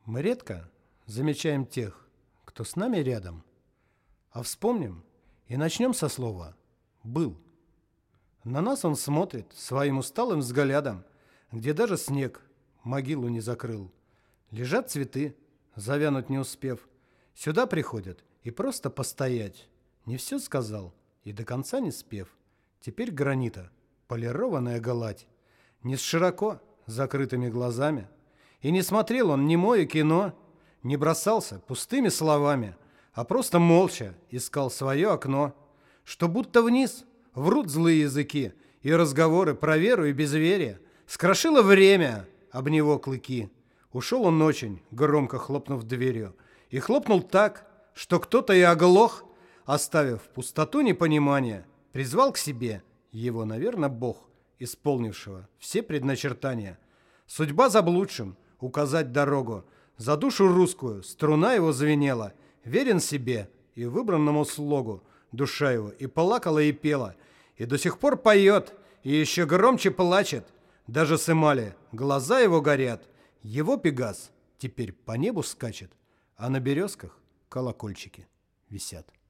Мы редко замечаем тех, кто с нами рядом, а вспомним и начнем со слова «был». На нас он смотрит своим усталым взглядом, где даже снег могилу не закрыл. Лежат цветы, завянуть не успев. Сюда приходят и просто постоять. Не все сказал и до конца не спев. Теперь гранита, полированная гладь. Не с широко закрытыми глазами. И не смотрел он немое кино, не бросался пустыми словами, а просто молча искал свое окно, что будто вниз врут злые языки, и разговоры про веру и безверие скрошило время об него клыки. Ушел он очень, громко хлопнув дверью, и хлопнул так, что кто-то и оглох, оставив пустоту непонимания, призвал к себе его, наверное, Бог, исполнившего все предначертания. Судьба заблудшим указать дорогу, за душу русскую струна его звенела, верен себе и выбранному слогу, душа его и плакала, и пела, и до сих пор поет, и еще громче плачет, даже с эмали глаза его горят, его пегас теперь по небу скачет, а на березках колокольчики висят.